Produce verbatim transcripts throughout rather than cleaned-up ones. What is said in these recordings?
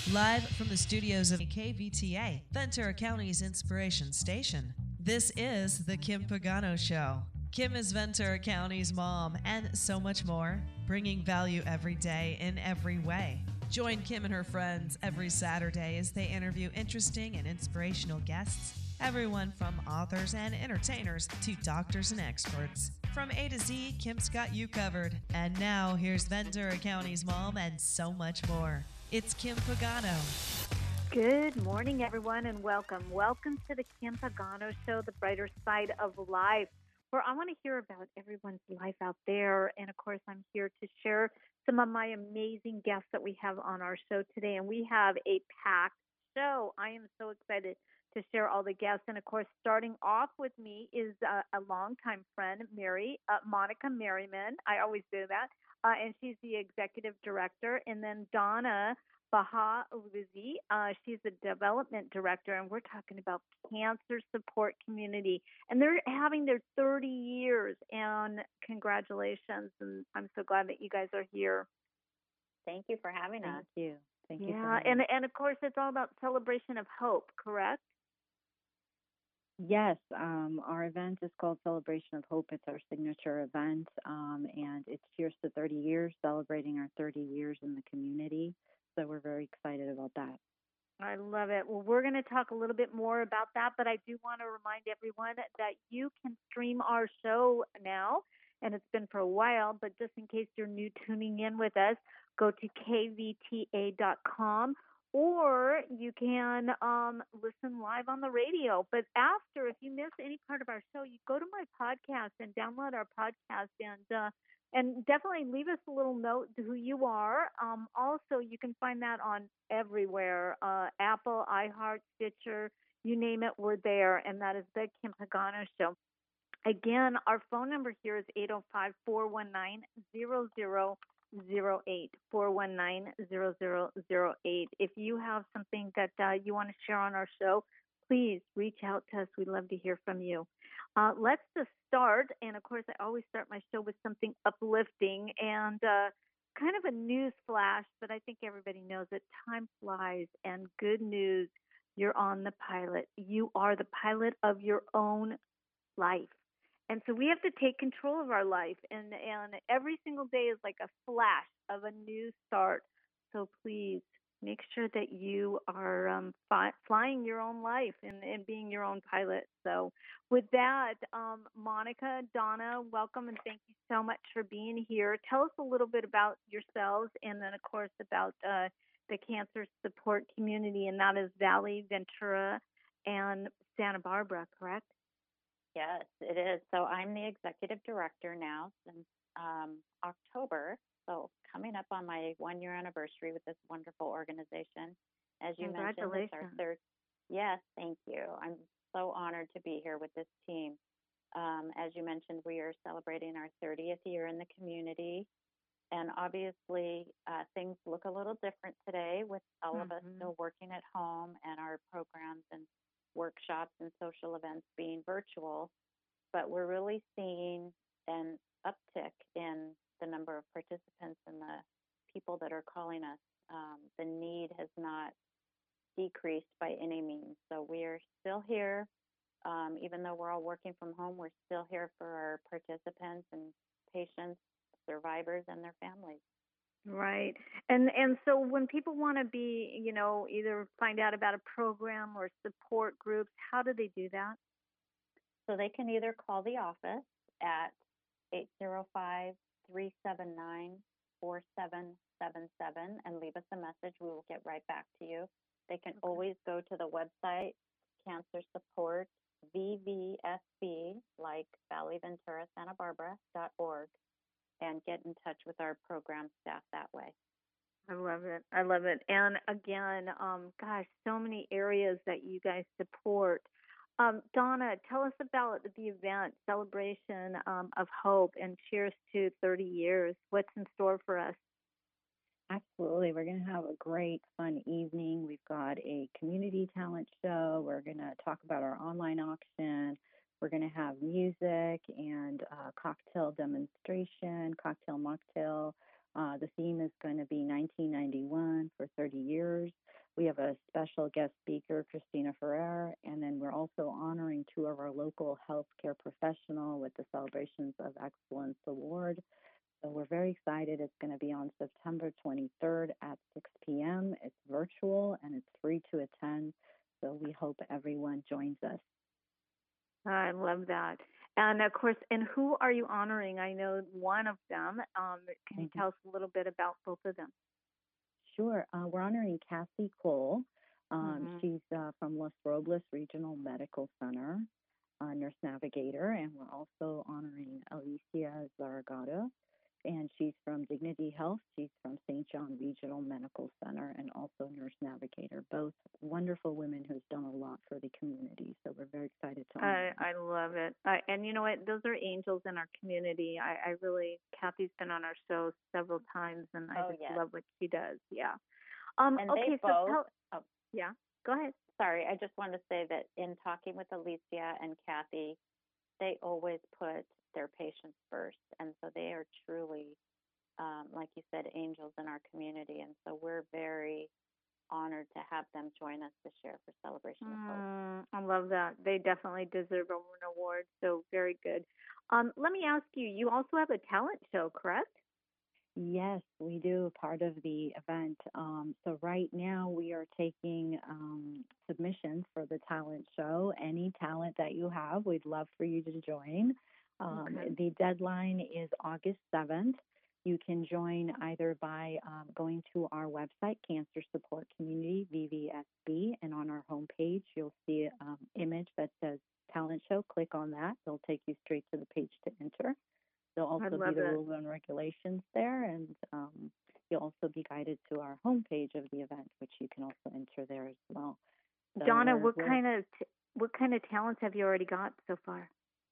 Live from the studios of K V T A, Ventura County's inspiration station, this is The Kim Pagano Show. Kim is Ventura County's mom and so much more, bringing value every day in every way. Join Kim and her friends every Saturday as they interview interesting and inspirational guests, everyone from authors and entertainers to doctors and experts. From A to Z, Kim's got you covered. And now, here's Ventura County's mom and so much more. It's Kim Pagano. Good morning, everyone, and welcome. Welcome to the Kim Pagano Show, the brighter side of life, where I want to hear about everyone's life out there. And, of course, I'm here to share some of my amazing guests that we have on our show today. And we have a packed show. I am so excited to share all the guests. And, of course, starting off with me is uh, a longtime friend, Mary, uh, Monica Merriman. I always do that. Uh, and she's the executive director. And then Donna Baha Ulizi, uh, she's the development director. And we're talking about cancer support community. And they're having their thirty years. And congratulations. And I'm so glad that you guys are here. Thank you for having us. Thank you. Thank you. Yeah, and, and of course, it's all about celebration of hope, correct? Yes, um, our event is called Celebration of Hope. It's our signature event, um, and it's Cheers to thirty years, celebrating our thirty years in the community. So we're very excited about that. I love it. Well, we're going to talk a little bit more about that, but I do want to remind everyone that you can stream our show now, and it's been for a while, but just in case you're new tuning in with us, go to K V T A dot com. Or you can um, listen live on the radio. But after, if you miss any part of our show, you go to my podcast and download our podcast, and uh, and definitely leave us a little note to who you are. Um, also, you can find that on everywhere, uh, Apple, iHeart, Stitcher, you name it, we're there. And that is the Kim Pagano Show. Again, our phone number here is eight oh five, four one nine, zero zero zero eight, four one nine, zero zero zero eight. If you have something that uh, you want to share on our show, please reach out to us. We'd love to hear from you. Uh, let's just start. And, of course, I always start my show with something uplifting and uh, kind of a news flash, but I think everybody knows that time flies. And good news, you're on the pilot. You are the pilot of your own life. And so we have to take control of our life, and, and every single day is like a flash of a new start. So please make sure that you are um, fi- flying your own life and, and being your own pilot. So with that, um, Monica, Donna, welcome, and thank you so much for being here. Tell us a little bit about yourselves, and then, of course, about uh, the cancer support community, and that is Valley, Ventura, and Santa Barbara, correct? Yes, it is. So I'm the executive director now since um, October. So coming up on my one year anniversary with this wonderful organization. As you mentioned, it's our third. Yes, thank you. I'm so honored to be here with this team. Um, as you mentioned, we are celebrating our thirtieth year in the community. And obviously, uh, things look a little different today with all mm-hmm. of us still working at home and our programs and workshops and social events being virtual, but we're really seeing an uptick in the number of participants and the people that are calling us. Um, the need has not decreased by any means. So we are still here. Um, even though we're all working from home, we're still here for our participants and patients, survivors, and their families. Right. And and so when people want to be, you know, either find out about a program or support groups, how do they do that? So they can either call the office at eight zero five, three seven nine, four seven seven seven and leave us a message. We will get right back to you. They can okay. always go to the website, Cancer Support, V V S B, like Valley Ventura Santa Barbara dot org, and get in touch with our program staff that way. I love it. I love it. And again, um, gosh, so many areas that you guys support. Um, Donna, tell us about the event, Celebration um, of Hope, and cheers to thirty years. What's in store for us? Absolutely. We're going to have a great, fun evening. We've got a community talent show. We're going to talk about our online auction. We're going to have music and uh, cocktail demonstration, cocktail mocktail. Uh, the theme is going to be nineteen ninety-one for thirty years. We have a special guest speaker, Christina Ferrer, and then we're also honoring two of our local healthcare professional with the Celebrations of Excellence Award. So we're very excited. It's going to be on September twenty-third at six p.m. It's virtual and it's free to attend. So we hope everyone joins us. I love that. And of course, and who are you honoring? I know one of them. Um, can you Mm-hmm. tell us a little bit about both of them? Sure. Uh, we're honoring Cassie Cole. Um, Mm-hmm. she's uh, from Los Robles Regional Medical Center, uh, nurse navigator, and we're also honoring Alicia Zaragata, and she's from Dignity Health. She's from Saint John Regional Medical Center and also nurse navigator. Both wonderful women who's done a lot for the community. So we're very excited to honor I them. I love it. I, and you know what? Those are angels in our community. I, I really, Kathy's been on our show several times, and I Oh, just yes. love what she does. Yeah. Um. And Okay. they So both, tell. oh, Yeah. Go ahead. sorry, I just wanted to say that in talking with Alicia and Kathy, they always put their patients first. And so they are truly, um, like you said, angels in our community. And so we're very honored to have them join us this year for Celebration of Hope. Mm, I love that. They definitely deserve an award. So very good. Um. Let me ask you. You also have a talent show, correct? Yes, we do part of the event. Um, so right now we are taking um, submissions for the talent show. Any talent that you have, we'd love for you to join. Um, Okay. the deadline is August seventh. You can join either by um, going to our website, Cancer Support Community, V V S B, and on our homepage, you'll see an um, image that says talent show. Click on that. It'll take you straight to the page to enter. There'll I also be love the it. rules and regulations there, and um, you'll also be guided to our homepage of the event, which you can also enter there as well. So Donna, we're, what we're kind of t- what kind of talents have you already got so far?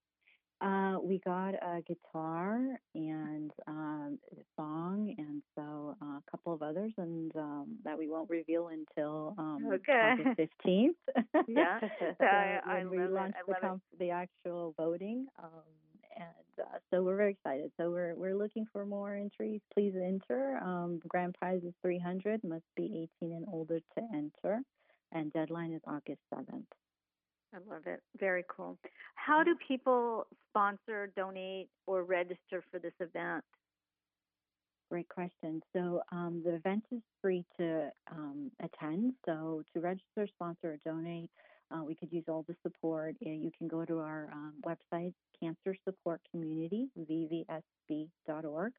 uh, we got a guitar and um, a song, and so uh, a couple of others, and um, that we won't reveal until um, Okay. August fifteenth. Yeah. So I I when we love it. launch I the love it. comp- the actual voting, um, and uh, so we're very excited. So we're we're looking for more entries. Please enter. Um, grand prize is three hundred. Must be eighteen and older to enter, and deadline is August seventh. I love it. Very cool. How do people sponsor, donate, or register for this event? Great question. So um, the event is free to um, attend. So to register, sponsor, or donate, uh, we could use all the support. Uh, You can go to our um, website, Cancer Support Community, V V S B dot org.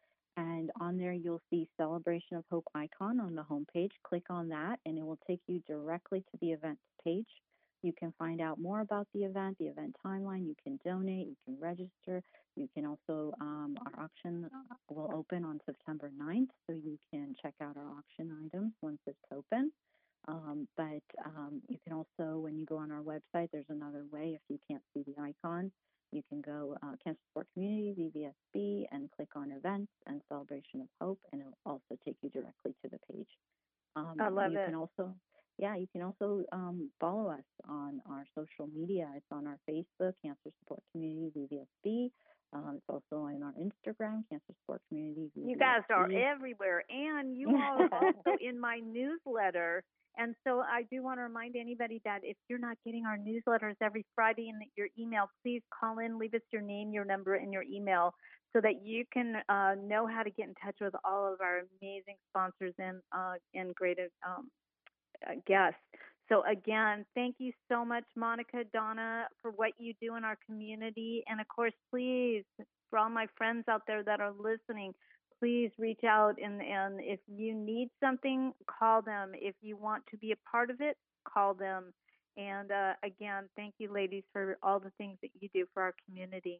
And on there, you'll see Celebration of Hope icon on the homepage. Click on that, and it will take you directly to the events page. You can find out more about the event, the event timeline. You can donate, you can register. You can also, um, our auction will open on September ninth, so you can check out our auction items once it's open. Um, but um, you can also, when you go on our website, there's another way if you can't see the icon. You can go uh, Cancer Support Community, V V S B, and click on Events and Celebration of Hope, and it'll also take you directly to the page. Um, I love you it. can also, yeah, you can also um, follow us on our social media. It's on our Facebook, Cancer Support Community, V V S B. Um, it's also on our Instagram, Cancer Support Community, V V S B. You guys are everywhere, and you all are also in my newsletter. And so I do want to remind anybody that if you're not getting our newsletters every Friday in your email, please call in, leave us your name, your number, and your email so that you can uh, know how to get in touch with all of our amazing sponsors and uh, and great um, uh, guests. So again, thank you so much, Monica, Donna, for what you do in our community. And of course, please, for all my friends out there that are listening, please reach out. And, and if you need something, call them. If you want to be a part of it, call them. And uh, again, thank you, ladies, for all the things that you do for our community.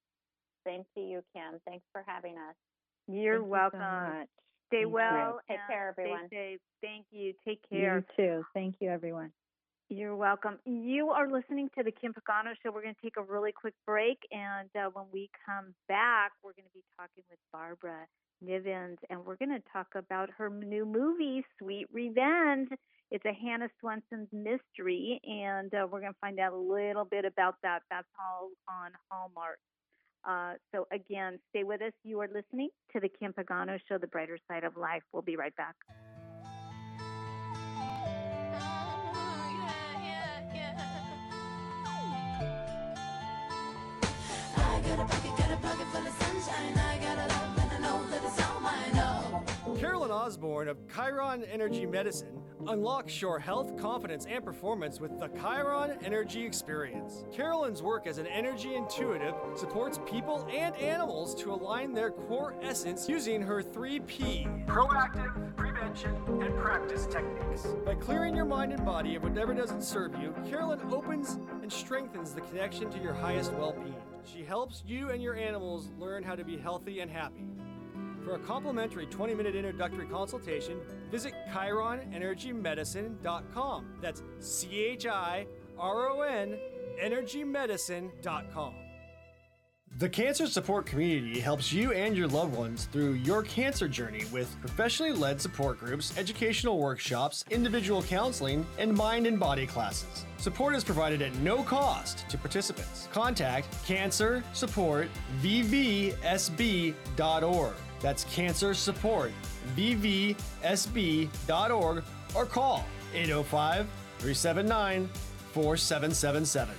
Same to you, Kim. Thanks for having us. You're Thank welcome. you so much. Stay Thank well. Take and care, everyone. Stay safe. Thank you. Take care. You too. Thank you, everyone. You're welcome. You are listening to the Kim Pagano Show. We're going to take a really quick break, and uh, when we come back, we're going to be talking with Barbara Nivens, and we're going to talk about her new movie, Sweet Revenge. It's a Hannah Swenson's mystery, and uh, we're going to find out a little bit about that. That's all on Hallmark. Uh, so again, stay with us. You are listening to the Kim Pagano Show, The Brighter Side of Life. We'll be right back. Carolyn Osborne of Chiron Energy Medicine unlocks your health, confidence, and performance with the Chiron Energy Experience. Carolyn's work as an energy intuitive supports people and animals to align their core essence using her three P: proactive, prevention, and practice techniques. By clearing your mind and body of whatever doesn't serve you, Carolyn opens and strengthens the connection to your highest well-being. She helps you and your animals learn how to be healthy and happy. For a complimentary twenty minute introductory consultation, visit chiron energy medicine dot com. That's C H I R O N energy medicine dot com. The Cancer Support Community helps you and your loved ones through your cancer journey with professionally led support groups, educational workshops, individual counseling, and mind and body classes. Support is provided at no cost to participants. Contact cancer support v v s b dot org. That's cancer support v v s b dot org or call eight oh five, three seven nine, four seven seven seven.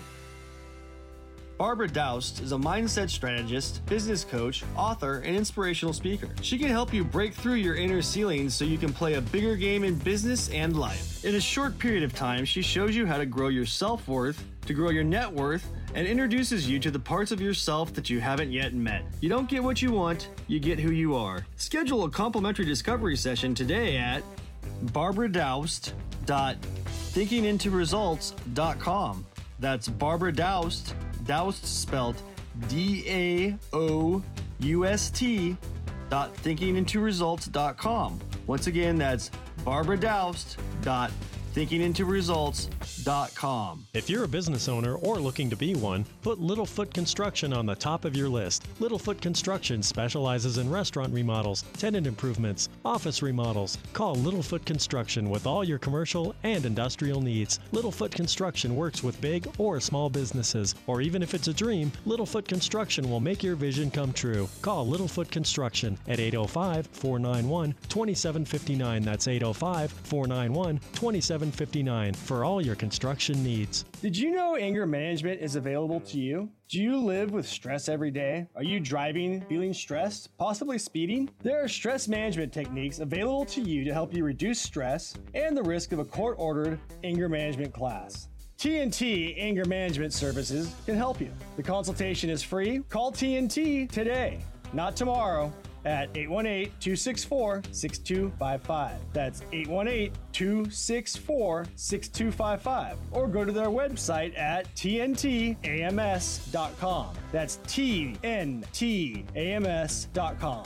Barbara Doust is a mindset strategist, business coach, author, and inspirational speaker. She can help you break through your inner ceilings so you can play a bigger game in business and life. In a short period of time, she shows you how to grow your self-worth, to grow your net worth, and introduces you to the parts of yourself that you haven't yet met. You don't get what you want, you get who you are. Schedule a complimentary discovery session today at barbara doust dot thinking into results dot com. That's Barbara Doust, Doust spelled D A O U S T dot thinking into results dot com. Once again, that's Barbara Doust dot thinking into results dot com. If you're a business owner or looking to be one, put Littlefoot Construction on the top of your list. Littlefoot Construction specializes in restaurant remodels, tenant improvements, office remodels. Call Littlefoot Construction with all your commercial and industrial needs. Littlefoot Construction works with big or small businesses, or even if it's a dream, Littlefoot Construction will make your vision come true. Call Littlefoot Construction at eight oh five, four nine one, two seven five nine. That's eight oh five, four nine one, two seven five nine for all your construction needs. Did you know anger management is available to you? Do you live with stress every day? Are you driving, feeling stressed, possibly speeding? There are stress management techniques available to you to help you reduce stress and the risk of a court-ordered anger management class. T N T Anger Management Services can help you. The consultation is free. Call T N T today, not tomorrow, at eight one eight, two six four, six two five five. That's eight one eight, two six four, six two five five. Or go to their website at T N T A M S dot com. That's T N T A M S dot com.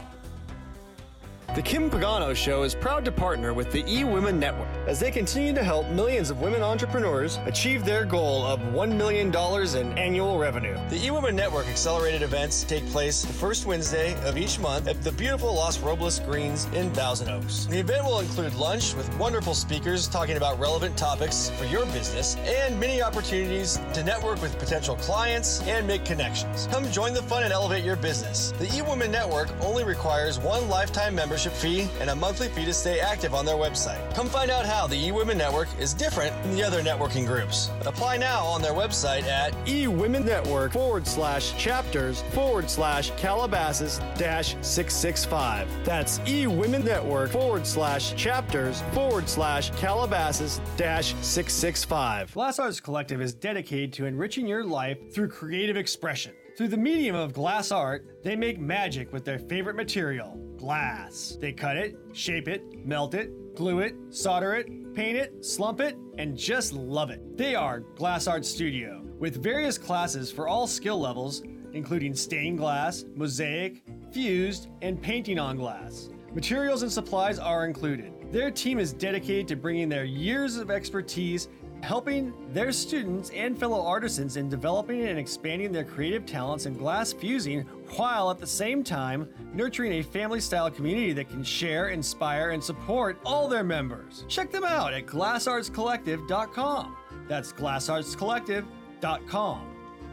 The Kim Pagano Show is proud to partner with the eWomen Network as they continue to help millions of women entrepreneurs achieve their goal of one million dollars in annual revenue. The eWomen Network accelerated events take place the first Wednesday of each month at the beautiful Los Robles Greens in Thousand Oaks. The event will include lunch with wonderful speakers talking about relevant topics for your business and many opportunities to network with potential clients and make connections. Come join the fun and elevate your business. The eWomen Network only requires one lifetime membership fee and a monthly fee to stay active on their website. Come find out how the eWomen Network is different from the other networking groups. Apply now on their website at eWomenNetwork forward slash chapters forward slash Calabasas dash six six five. That's eWomenNetwork forward slash chapters forward slash Calabasas dash six six five. Glass Arts Collective is dedicated to enriching your life through creative expression. Through the medium of glass art, they make magic with their favorite material, glass. They cut it, shape it, melt it, glue it, solder it, paint it, slump it, and just love it. They are Glass Art Studio, with various classes for all skill levels, including stained glass, mosaic, fused, and painting on glass. Materials and supplies are included. Their team is dedicated to bringing their years of expertise, helping their students and fellow artisans in developing and expanding their creative talents in glass fusing, while at the same time nurturing a family-style community that can share, inspire, and support all their members. Check them out at glass arts collective dot com. That's glass arts collective dot com.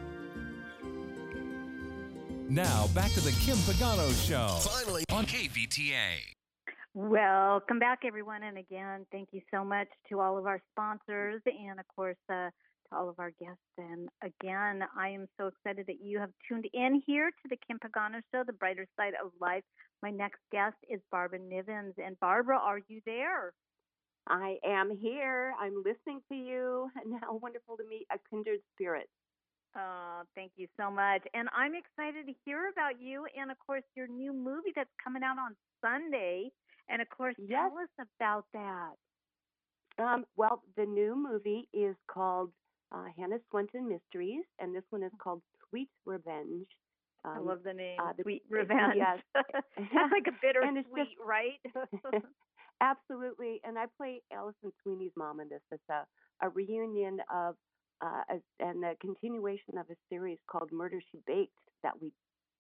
Now back to the Kim Pagano Show. Finally on K V T A. Welcome back, everyone. And again, thank you so much to all of our sponsors and, of course, uh, to all of our guests. And again, I am so excited that you have tuned in here to the Kim Pagano Show, The Brighter Side of Life. My next guest is Barbara Nivens. And Barbara, are you there? I am here. I'm listening to you. And how wonderful to meet a kindred spirit. Oh, thank you so much. And I'm excited to hear about you and, of course, your new movie that's coming out on Sunday. And, of course, yes. tell us about that. Um, well, the new movie is called uh, Hannah Swenson Mysteries, and this one is called Sweet Revenge. Um, I love the name, uh, the, Sweet Revenge. Yes. That's like a bittersweet, just, right? Absolutely. And I play Allison Sweeney's mom in this. It's a, a reunion of uh, a, and a continuation of a series called Murder, She Baked that we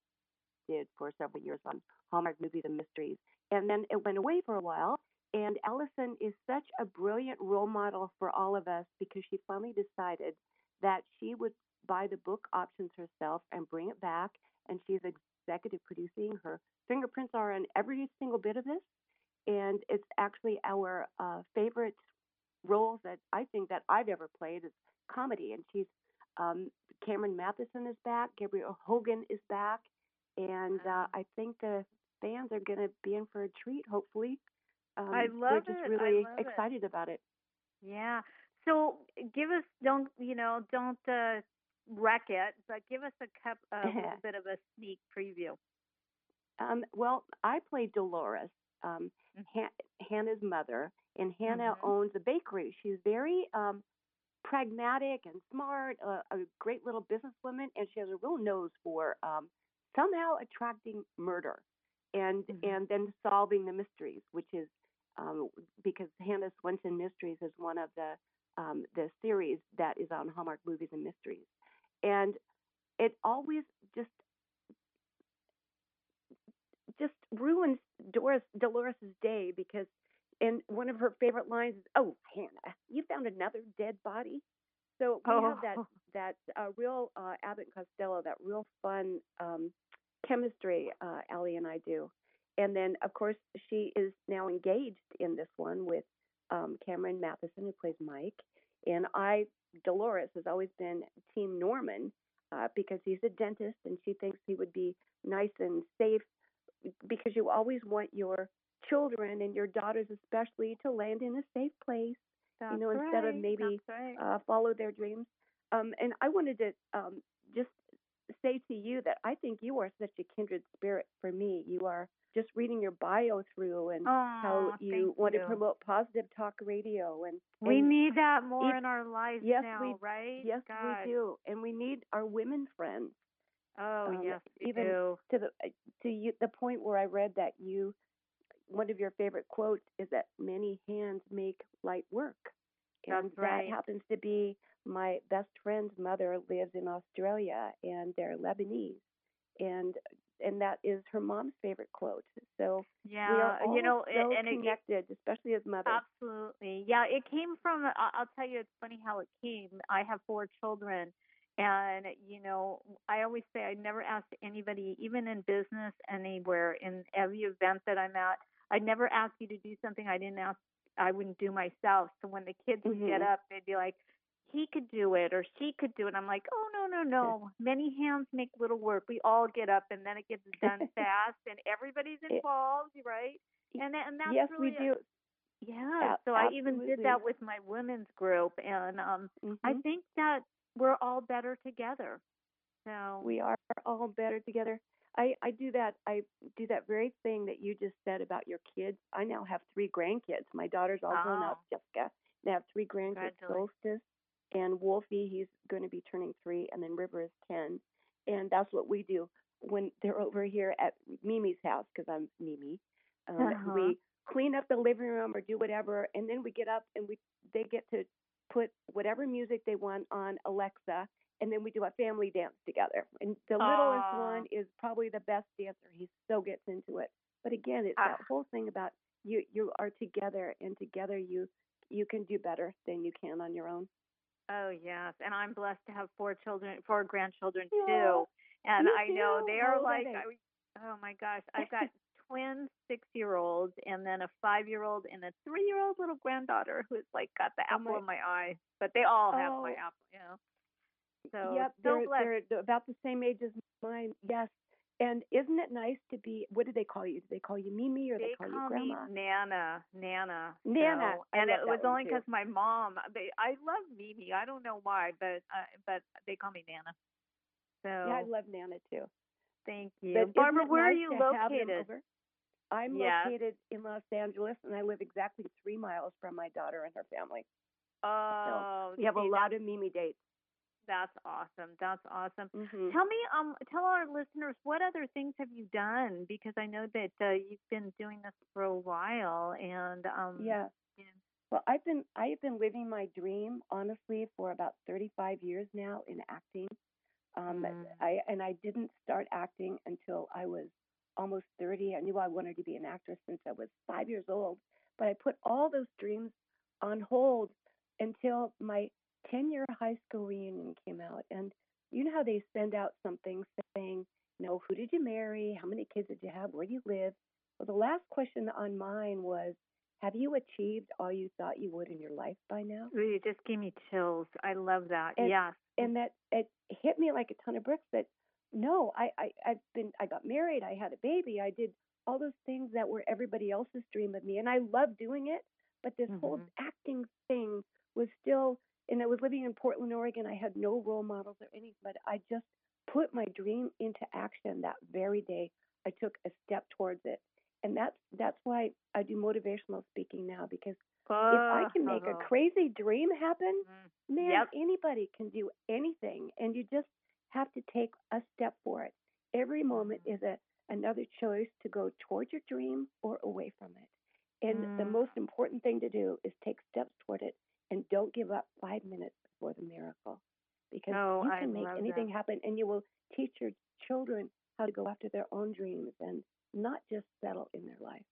did for several years on Hallmark Movies and Mysteries. And then it went away for a while. And Allison is such a brilliant role model for all of us because she finally decided that she would buy the book options herself and bring it back. And she's executive producing. Her fingerprints are on every single bit of this. And it's actually our uh, favorite roles that I think that I've ever played is comedy. And she's um, Cameron Matheson is back. Gabrielle Hogan is back. And uh, I think the fans are going to be in for a treat, hopefully. Um, I love we're just it. really I love excited it. about it. Yeah. So give us, don't, you know, don't uh, wreck it, but give us a, cup, a little bit of a sneak preview. Um, well, I played Dolores, um, mm-hmm. Han- Hannah's mother, and Hannah mm-hmm. owns a bakery. She's very um, pragmatic and smart, uh, a great little businesswoman, and she has a real nose for um, somehow attracting murder and mm-hmm. and then solving the mysteries, which is um, because Hannah Swenson Mysteries is one of the um, the series that is on Hallmark Movies and Mysteries, and it always just just ruins Doris Dolores's day because, and one of her favorite lines is, "Oh, Hannah, you found another dead body." So we oh. have that that uh, real uh, Abbott and Costello, that real fun um, chemistry uh, Allie and I do. And then, of course, she is now engaged in this one with um, Cameron Matheson, who plays Mike. And I, Dolores, has always been Team Norman uh, because he's a dentist, and she thinks he would be nice and safe because you always want your children and your daughters especially to land in a safe place, That's you know, right. instead of maybe right. uh, follow their dreams. Um, and I wanted to um, just say to you that I think you are such a kindred spirit for me. You are just reading your bio through and oh, how you want you. to promote positive talk radio. And, we and need that more it, in our lives yes, now, we, right? Yes, God. we do. And we need our women friends. Oh, um, yes, we even do. to the to you, the point where I read that you, one of your favorite quotes is that many hands make light work. And That's right. that happens to be my best friend's mother lives in Australia, and they're Lebanese. And and that is her mom's favorite quote. So yeah, we are all you know, so and connected, it, especially as mothers. Absolutely. Yeah, it came from, I'll tell you, it's funny how it came. I have four children. And, you know, I always say I never asked anybody, even in business, anywhere, in every event that I'm at, I never ask you to do something I didn't ask, I wouldn't do myself. So when the kids would mm-hmm. get up, they'd be like, he could do it or she could do it. I'm like, oh, no, no, no. Many hands make little work. We all get up and then it gets done fast and everybody's involved, right? And, and that's yes, really we do. A, yeah. A- so absolutely. I even did that with my women's group. And um, mm-hmm. I think that we're all better together. So we are all better together. I, I do that. I do that very thing that you just said about your kids. I now have three grandkids. My daughter's all oh. grown up, Jessica. I have three grandkids, Solstice and Wolfie. He's going to be turning three, and then River is ten. And that's what we do when they're over here at Mimi's house, because I'm Mimi. Um, uh-huh. We clean up the living room or do whatever, and then we get up and we they get to put whatever music they want on Alexa, and then we do a family dance together. And the littlest Aww. one is probably the best dancer. He so gets into it. But again, it's ah. that whole thing about you you are together, and together you you can do better than you can on your own. Oh, yes. And I'm blessed to have four children, four grandchildren, yeah. too. And Me I know too. they are How like, are they? I, oh, my gosh, I've got twin six-year-olds, and then a five-year-old and a three-year-old little granddaughter who's like got the Oh apple my, in my eye. But they all have my oh, apple, you know. So yep, so they're blessed. they're about the same age as mine. Yes. And isn't it nice to be, what do they call you? Do they call you Mimi or they They call you call me Grandma? Nana, Nana. Nana. So, I and love it that was one only too. because my mom. They, I love Mimi. I don't know why, but uh, but they call me Nana. Yeah, I So love Nana too. thank But you, isn't Barbara. it Where are nice you to have them located? over? I'm Yes. located in Los Angeles, and I live exactly three miles from my daughter and her family. Oh, So we have a see, lot that's of Mimi dates. that's awesome. That's awesome. Hmm Tell me, um, tell our listeners what other things have you done? Because I know that uh, you've been doing this for a while, and um, Yeah. yeah. Well, I've been I've been living my dream honestly for about thirty-five years now in acting. Um, Mm. I and I didn't start acting until I was almost thirty. I knew I wanted to be an actress since I was five years old, but I put all those dreams on hold until my ten-year high school reunion came out. And you know how they send out something saying, you know, who did you marry? How many kids did you have? Where do you live? Well, the last question on mine was, have you achieved all you thought you would in your life by now? Ooh, you just gave me chills. I love that. And Yes. and that it hit me like a ton of bricks that no, I, I I've been I got married, I had a baby, I did all those things that were everybody else's dream of me, and I love doing it. But this whole Mhm. acting thing was still, and I was living in Portland, Oregon. I had no role models or anything, but I just put my dream into action that very day. I took a step towards it, and that's that's why I do motivational speaking now, because if I can make a Oh. crazy dream happen, Mm. man, Yep. anybody can do anything, and you just have to take a step for it. Every moment Mm. is a another choice to go towards your dream or away from it. And the Mm. most important thing to do is take steps toward it and don't give up five minutes before the miracle, because Oh, you I can make love anything that. happen, and you will teach your children how to go after their own dreams and not just settle in their life.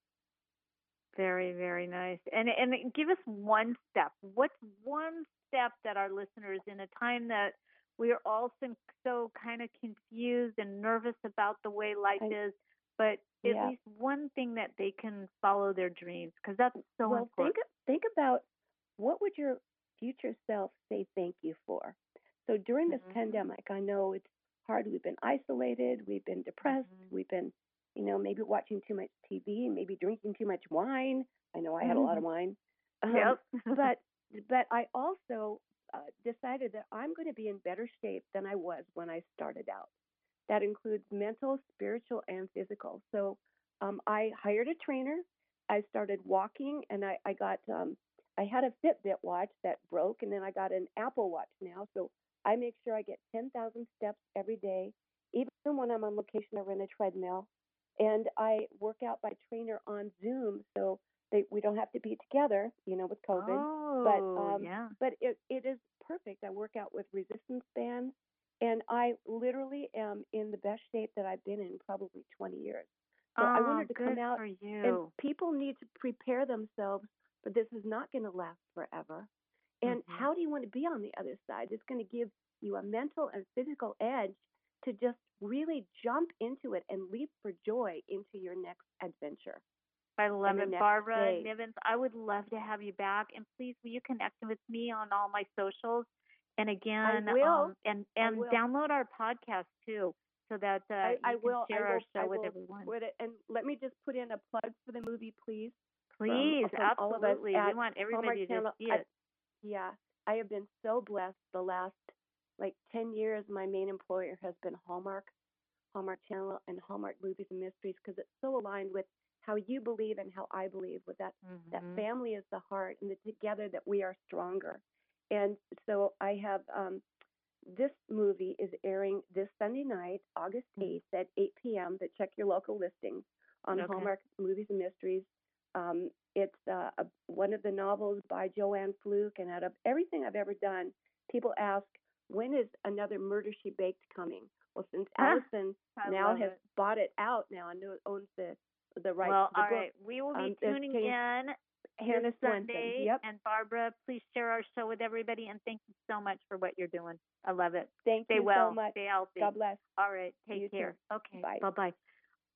Very, very nice. And and give us one step. What's one step that our listeners, in a time that we are all so, so kind of confused and nervous about the way life I, is, but at yeah. least one thing that they can follow their dreams, because that's so Well, think important. think about what would your future self say thank you for. So during this Mhm. pandemic, I know it's hard. We've been isolated. We've been depressed. Mhm. We've been, you know, maybe watching too much T V, maybe drinking too much wine. I know I had a lot of wine. Um, Yep. but but I also uh, decided that I'm going to be in better shape than I was when I started out. That includes mental, spiritual, and physical. So um, I hired a trainer. I started walking, and I, I got um, I had a Fitbit watch that broke, and then I got an Apple Watch now. So I make sure I get ten thousand steps every day. Even when I'm on location, I run a treadmill, and I work out by trainer on Zoom. So they, we don't have to be together, you know, with COVID. Oh, But um, yeah. but it, it is perfect. I work out with resistance bands, and I literally am in the best shape that I've been in probably twenty years. So I Oh, wanted to come good out, for and you. people need to prepare themselves, but this is not going to last forever. And Mhm. how do you want to be on the other side? It's going to give you a mental and physical edge to just really jump into it and leap for joy into your next adventure I love and the it, next Barbara phase. Nivens. I would love to have you back, and please, will you connect with me on all my socials? And I again, will. um, and I and will. download our podcast too, so that uh, I, I you can will. I share our will. I show with will everyone. put it. And let me just put in a plug for the movie, please. From Please, from all of us absolutely. at We want Hallmark everybody to Channel. see I, it. yeah, I have been so blessed. The last like ten years, my main employer has been Hallmark, Hallmark Channel, and Hallmark Movies and Mysteries, because it's so aligned with how you believe and how I believe. With that, that Mhm. family is the heart, and that together that we are stronger. And so I have. Um, This movie is airing this Sunday night, August eighth at eight p.m. So check your local listings on Okay. Hallmark Movies and Mysteries. Um, it's uh, a, one of the novels by Joanne Fluke, and out of everything I've ever done, people ask, when is another Murder, She Baked coming? Well, since Allison I now love has it. bought it out now and owns the the rights Well, to the all book, right. We will be um, there's tuning Kane, in this Hannah Swenson. Sunday. Yep. And Barbara, please share our show with everybody. And thank you so much for what you're doing. I love it. Thank Stay you well. so much. Stay healthy. God bless. All right. Take You care. too. Okay. Bye. Bye bye.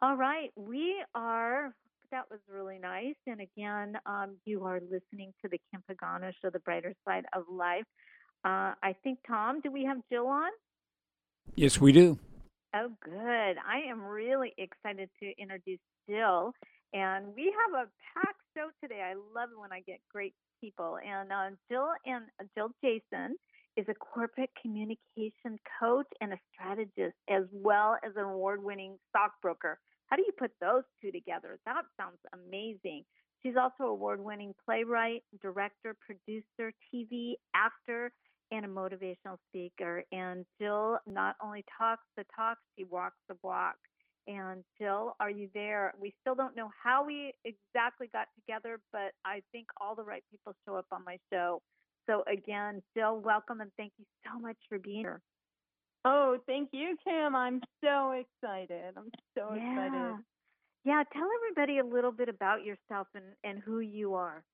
All right, we are. That was really nice. And again, um, you are listening to the Kim Pagano Show, The Brighter Side of Life. Uh, I think, Tom, do we have Jill on? Yes, we do. Oh, good. I am really excited to introduce Jill. And we have a packed show today. I love it when I get great people. And uh, Jill and uh, Jill Jason is a corporate communication coach and a strategist, as well as an award-winning stockbroker. How do you put those two together? That sounds amazing. She's also award-winning playwright, director, producer, T V actor, and a motivational speaker. And Jill not only talks the talk, she walks the walk. And Jill, are you there? We still don't know how we exactly got together, but I think all the right people show up on my show. So again, Jill, welcome, and thank you so much for being here. Oh, thank you, Kim. I'm so excited. I'm so yeah. excited. Yeah, tell everybody a little bit about yourself and, and who you are.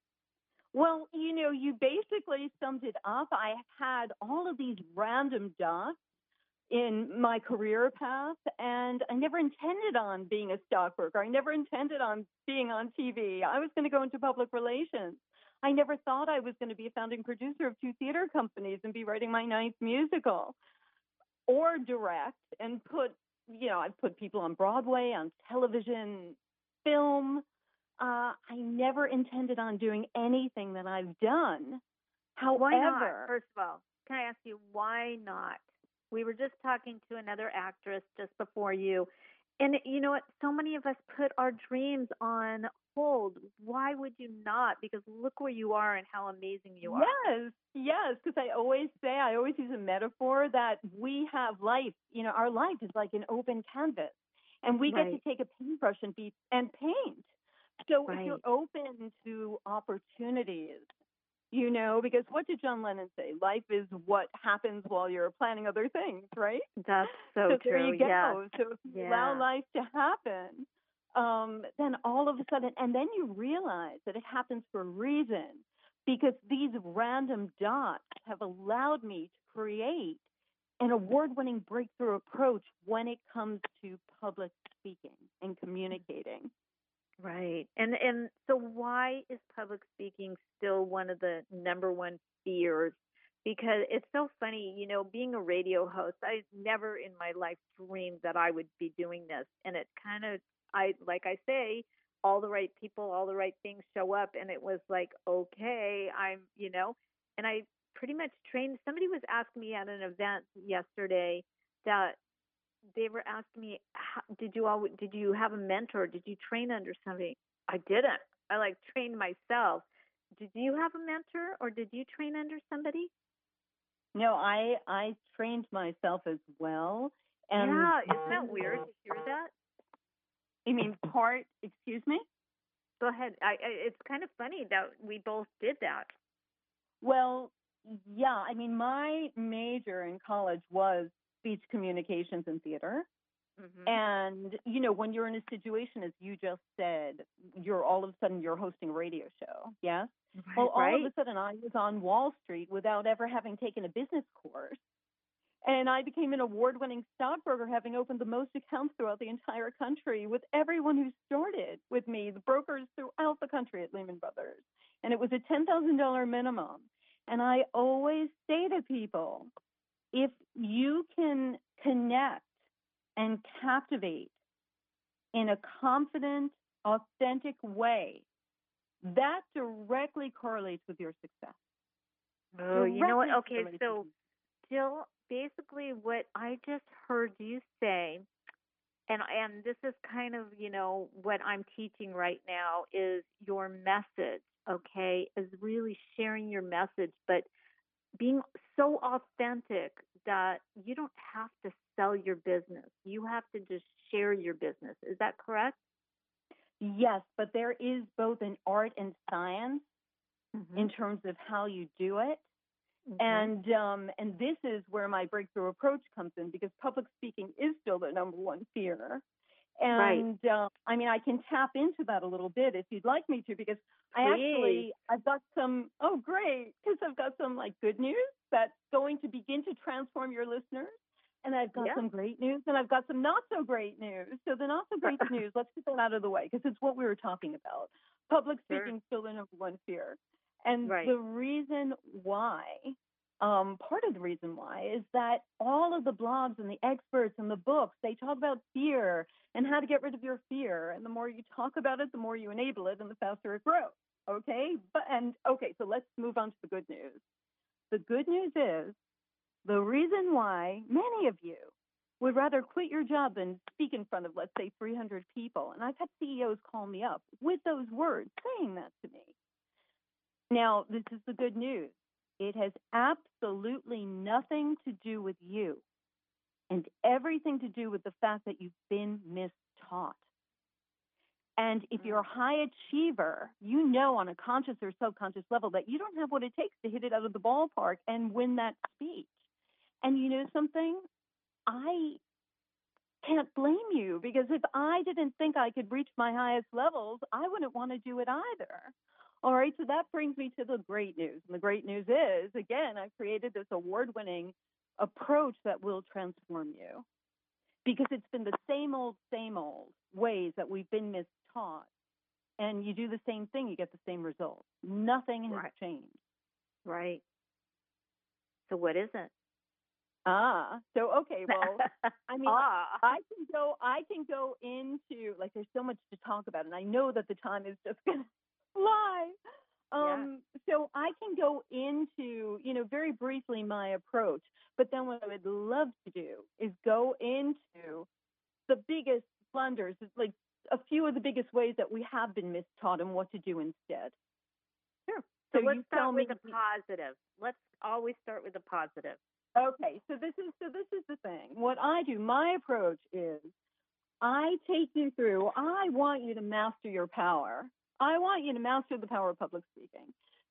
Well, you know, you basically summed it up. I had all of these random dots in my career path, and I never intended on being a stockbroker. I never intended on being on T V. I was going to go into public relations. I never thought I was going to be a founding producer of two theater companies and be writing my ninth musical or direct and put, you know, I've put people on Broadway, on television, film. Uh, I never intended on doing anything that I've done. However, why not? First of all, can I ask you, why not? We were just talking to another actress just before you. And you know what? So many of us put our dreams on hold. Why would you not? Because look where you are and how amazing you are. Yes, yes. Because I always say, I always use a metaphor that we have life. You know, our life is like an open canvas, and we right. get to take a paintbrush and be and paint. So right. if you're open to opportunities, you know, because what did John Lennon say? Life is what happens while you're planning other things, right? That's so, so true. There you go. Yes. So if you yeah. allow life to happen, um, then all of a sudden, and then you realize that it happens for a reason, because these random dots have allowed me to create an award-winning breakthrough approach when it comes to public speaking and communicating. Right. And and so why is public speaking still one of the number one fears? Because it's so funny, you know, being a radio host, I never in my life dreamed that I would be doing this. And it kind of, I like I say, all the right people, all the right things show up. And it was like, okay, I'm, you know, and I pretty much trained. Somebody was asking me at an event yesterday that they were asking me, did you all, did you have a mentor? Did you train under somebody? I didn't. I like trained myself. Did you have a mentor, or did you train under somebody? No, I I trained myself as well. And yeah, isn't that weird to hear that? You mean part? Excuse me. Go ahead. I, I it's kind of funny that we both did that. Well, yeah. I mean, my major in college was speech communications and theater. Mm-hmm. And, you know, when you're in a situation, as you just said, you're all of a sudden you're hosting a radio show. Yes. Right, well, all right. of a sudden I was on Wall Street without ever having taken a business course. And I became an award-winning stockbroker, having opened the most accounts throughout the entire country with everyone who started with me, the brokers throughout the country at Lehman Brothers. And it was a ten thousand dollars minimum. And I always say to people, if you can connect and captivate in a confident, authentic way, that directly correlates with your success. Oh, directly you know what? Okay, so Jill, basically what I just heard you say, and and this is kind of, you know, what I'm teaching right now is your message, okay, is really sharing your message, but being so authentic that you don't have to sell your business. You have to just share your business. Is that correct? Yes, but there is both an art and science mm-hmm. in terms of how you do it. Mm-hmm. And um, and this is where my breakthrough approach comes in, because public speaking is still the number one fear. And right. uh, I mean, I can tap into that a little bit if you'd like me to, because Please. I actually, I've got some, oh, great, because I've got some like good news that's going to begin to transform your listeners. And I've got Yeah. some great news, and I've got some not so great news. So the not so great news, let's get that out of the way, because it's what we were talking about. Public Sure. speaking is still the number one fear. And Right. the reason why, um, part of the reason why, is that all of the blogs and the experts and the books, they talk about fear and how to get rid of your fear. And the more you talk about it, the more you enable it, and the faster it grows. Okay? But and okay, so let's move on to the good news. The good news is the reason why many of you would rather quit your job than speak in front of, let's say, three hundred people. And I've had C E Os call me up with those words, saying that to me. Now, this is the good news. It has absolutely nothing to do with you and everything to do with the fact that you've been mistaught. And if you're a high achiever, you know on a conscious or subconscious level that you don't have what it takes to hit it out of the ballpark and win that speech. And you know something? I can't blame you, because if I didn't think I could reach my highest levels, I wouldn't want to do it either. All right, so that brings me to the great news. And the great news is, again, I've created this award-winning approach that will transform you, because it's been the same old, same old ways that we've been mistaught. And you do the same thing, you get the same results. Nothing has Right. changed. Right. So what is it? Ah, so okay, well, I mean, Ah. I can go, I can go into, like, there's so much to talk about, and I know that the time is just gonna fly. Um, so I can go into, you know, very briefly my approach, but then what I would love to do is go into the biggest blunders, like a few of the biggest ways that we have been mistaught and what to do instead. Sure. So, So let's you tell start me. with the positive. Let's always start with the positive. Okay, so this is so this is the thing. What I do, my approach is, I take you through. I want you to master your power. I want you to master the power of public speaking.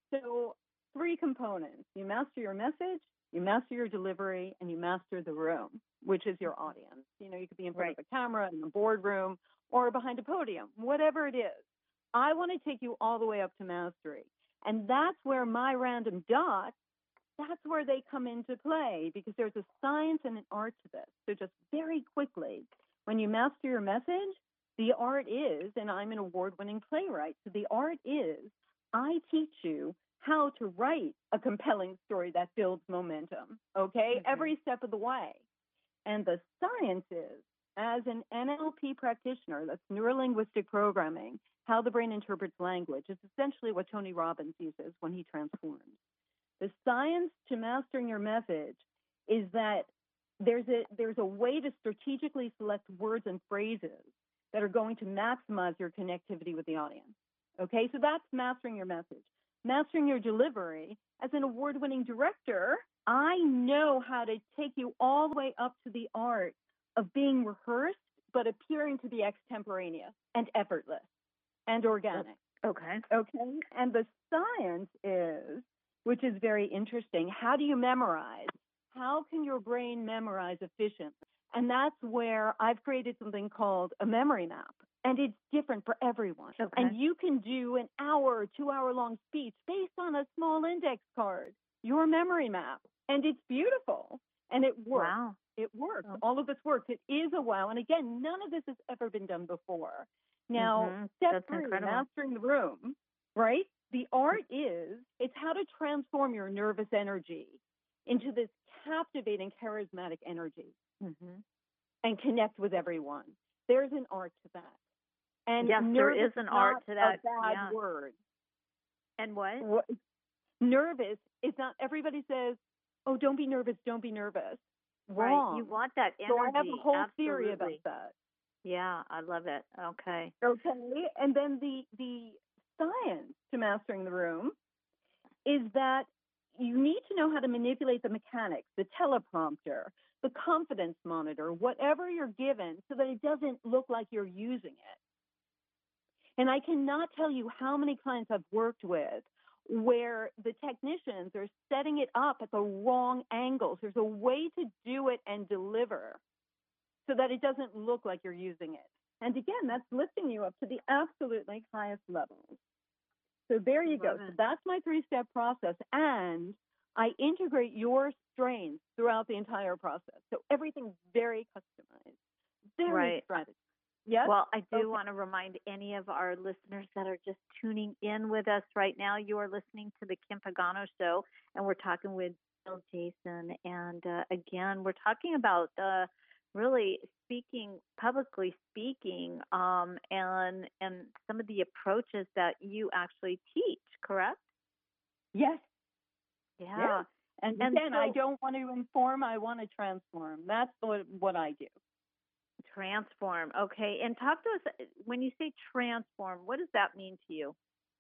So three components: you master your message, you master your delivery, and you master the room, which is your audience. You know, you could be in front Right. of a camera in a boardroom or behind a podium, whatever it is. I want to take you all the way up to mastery, and that's where my random dots. That's where they come into play, because there's a science and an art to this. So just very quickly, when you master your message, the art is, and I'm an award-winning playwright, so the art is, I teach you how to write a compelling story that builds momentum, okay, Mm-hmm. every step of the way. And the science is, as an N L P practitioner, that's neuro-linguistic programming, how the brain interprets language, is essentially what Tony Robbins uses when he transforms. The science to mastering your message is that there's a there's a way to strategically select words and phrases that are going to maximize your connectivity with the audience. Okay, so that's mastering your message. Mastering your delivery, as an award-winning director, I know how to take you all the way up to the art of being rehearsed, but appearing to be extemporaneous and effortless and organic. Okay. Okay, and the science is, which is very interesting, how do you memorize? How can your brain memorize efficiently? And that's where I've created something called a memory map. And it's different for everyone. Okay. And you can do an hour or two hour long speech based on a small index card, your memory map. And it's beautiful. And it works. Wow. It works. Oh. All of this works. It is a wow. And again, none of this has ever been done before. Now, Mhm. step That's three, incredible. mastering the room, right? The art is, it's how to transform your nervous energy into this captivating, charismatic energy Mm-hmm. and connect with everyone. There's an art to that. And Yes, there nervous is an not art to that, a bad yeah. word. And what? What? Nervous is not, everybody says, oh, don't be nervous, don't be nervous. Wrong. Right. You want that energy. So I have a whole Absolutely. theory about that. Yeah, I love it. Okay. Okay, and then the the science to mastering the room is that you need to know how to manipulate the mechanics, the teleprompter, the confidence monitor, whatever you're given, so that it doesn't look like you're using it. And I cannot tell you how many clients I've worked with where the technicians are setting it up at the wrong angles. There's a way to do it and deliver so that it doesn't look like you're using it. And again, that's lifting you up to the absolutely highest levels. So there you go. Love So it. that's my three-step process. And I integrate your strengths throughout the entire process. So everything's very customized, very Right. strategic. Yes? Well, I do Okay. want to remind any of our listeners that are just tuning in with us right now. You are listening to the Kim Pagano Show, and we're talking with Bill Jason. And uh, again, we're talking about uh, really speaking, publicly speaking, um, and and some of the approaches that you actually teach. Correct? Yes. Yeah. Yeah. And, And again, I so- don't want to inform, I want to transform. That's what, what I do. Transform. Okay. And talk to us when you say transform, what does that mean to you?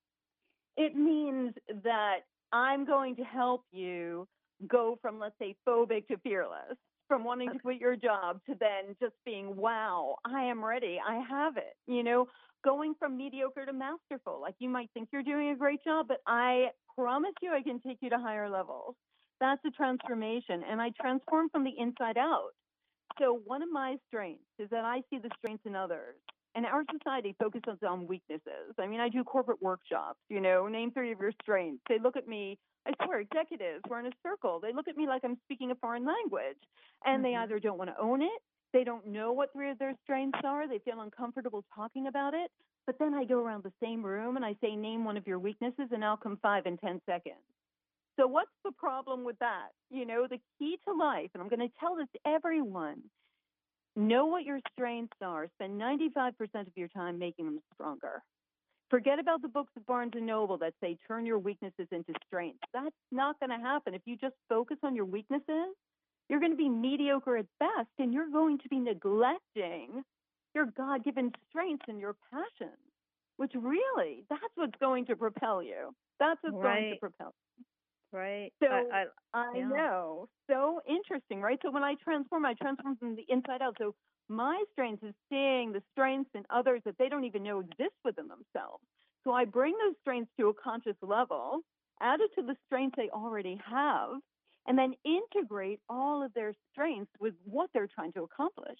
It means that I'm going to help you go from, let's say, phobic to fearless, from wanting to quit your job to then just being, wow, I am ready. I have it. You know, going from mediocre to masterful. Like, you might think you're doing a great job, but I promise you I can take you to higher levels. That's a transformation. And I transform from the inside out. So one of my strengths is that I see the strengths in others. And our society focuses on weaknesses. I mean, I do corporate workshops, you know, name three of your strengths. They look at me, I swear, executives, we're in a circle. They look at me like I'm speaking a foreign language. And mm-hmm. they either don't want to own it, they don't know what three of their strengths are, they feel uncomfortable talking about it. But then I go around the same room and I say, name one of your weaknesses, and I'll come five in ten seconds. So what's the problem with that? You know, the key to life, and I'm going to tell this to everyone, know what your strengths are. Spend ninety-five percent of your time making them stronger. Forget about the books of Barnes and Noble that say turn your weaknesses into strengths. That's not going to happen. If you just focus on your weaknesses, you're going to be mediocre at best, and you're going to be neglecting your God-given strengths and your passions, which really, that's what's going to propel you. That's what's right. going to propel you. Right. So I, I, I yeah. know. So interesting, right? So when I transform, I transform from the inside out. So my strength is seeing the strengths in others that they don't even know exist within themselves. So I bring those strengths to a conscious level, add it to the strengths they already have, and then integrate all of their strengths with what they're trying to accomplish.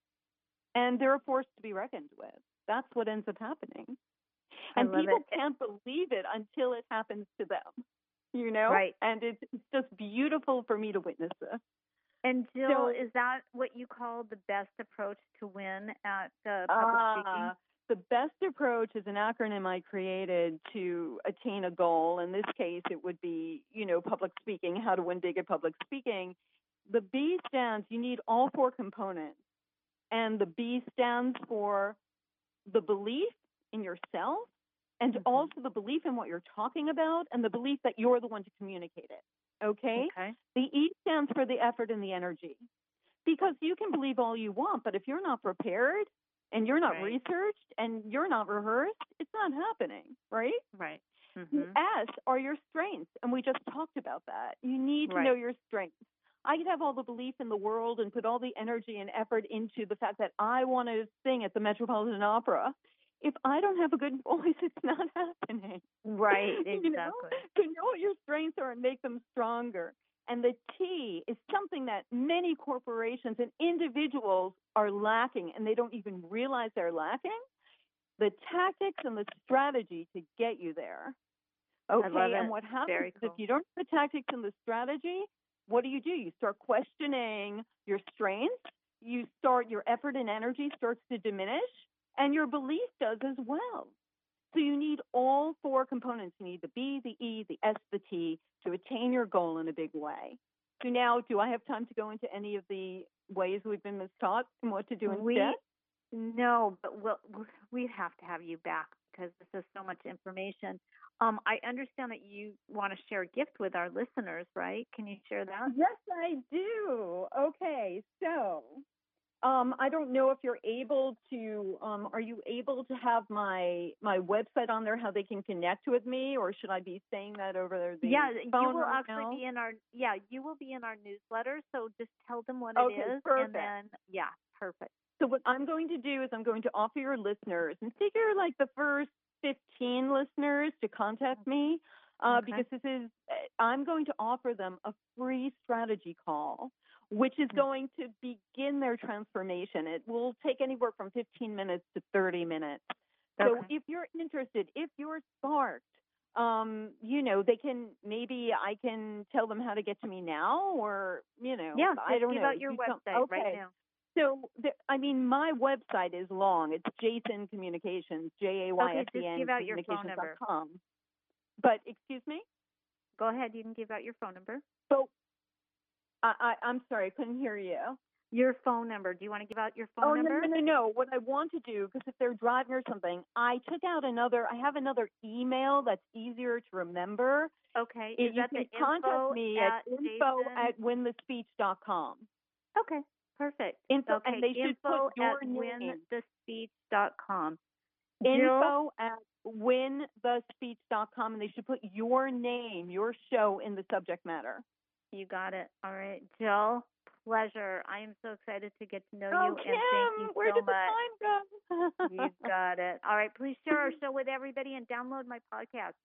And they're a force to be reckoned with. That's what ends up happening. And people it. can't believe it until it happens to them. You know, right? And it's, it's just beautiful for me to witness this. And Jill, so, is that what you call the best approach to win at uh, public uh, speaking? The best approach is an acronym I created to attain a goal. In this case, it would be, you know, public speaking, how to win big at public speaking. The B stands, you need all four components. And the B stands for the belief in yourself, and mm-hmm. also the belief in what you're talking about, and the belief that you're the one to communicate it, okay? okay? The E stands for the effort and the energy. Because you can believe all you want, but if you're not prepared, and you're not right. researched, and you're not rehearsed, it's not happening, right? Right. Mm-hmm. The S are your strengths, and we just talked about that. You need to right. know your strengths. I could have all the belief in the world and put all the energy and effort into the fact that I want to sing at the Metropolitan Opera. If I don't have a good voice, it's not happening. Right, exactly. You know? To know what your strengths are and make them stronger. And the T is something that many corporations and individuals are lacking, and they don't even realize they're lacking. The tactics and the strategy to get you there. Okay, I love it. And what happens Very is cool. if you don't have the tactics and the strategy, what do you do? You start questioning your strengths. You start, your effort and energy starts to diminish. And your belief does as well. So you need all four components. You need the B, the E, the S, the T to attain your goal in a big way. So now, do I have time to go into any of the ways we've been mistaught and what to do instead? We, no, but we'll, we have to have you back because this is so much information. Um, I understand that you want to share a gift with our listeners, right? Can you share that? Yes, I do. Okay, so... Um, I don't know if you're able to, um, are you able to have my my website on there, how they can connect with me, or should I be saying that over there? The yeah, phone you will right actually now? be in our, yeah, you will be in our newsletter, so just tell them what okay, it is. Perfect. And then, yeah, perfect. So what I'm going to do is I'm going to offer your listeners, and figure like the first fifteen listeners to contact me, uh, okay. because this is, I'm going to offer them a free strategy call, which is going to begin their transformation. It will take anywhere from fifteen minutes to thirty minutes. So okay. if you're interested, if you're sparked, um, you know, they can, maybe I can tell them how to get to me now, or, you know, Yeah, I just don't give know. out your do some- website okay. right now. So, the, I mean, my website is long. It's Jason Communications, J A Y Okay, S E just N give out your phone communications dot number. com. But, excuse me? Go ahead. You can give out your phone number. So, I, I, I'm sorry, I couldn't hear you. Your phone number. Do you want to give out your phone Oh, number? no, no, no, no. What I want to do, because if they're driving or something, I took out another, I have another email that's easier to remember. Okay. It, Is you that can the contact info me at, at info Jason? at win the speech dot com. Okay. Perfect. Info, okay. and they should info put your at name. win the speech dot com. Info at win the speech dot com, and they should put your name, your show in the subject matter. You got it. All right. Jill, pleasure. I am so excited to get to know Oh, you, Kim, and thank you where so did much. the time go? You got it. All right. Please share our show with everybody and download my podcast.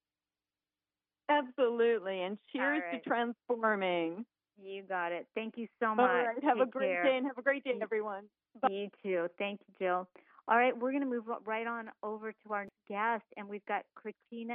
Absolutely. And cheers right. to transforming. You got it. Thank you so much. All right. Have Take a great care. day, and have a great day, everyone. Bye. You too. Thank you, Jill. All right, we're going to move right on over to our guest, and we've got Katrina,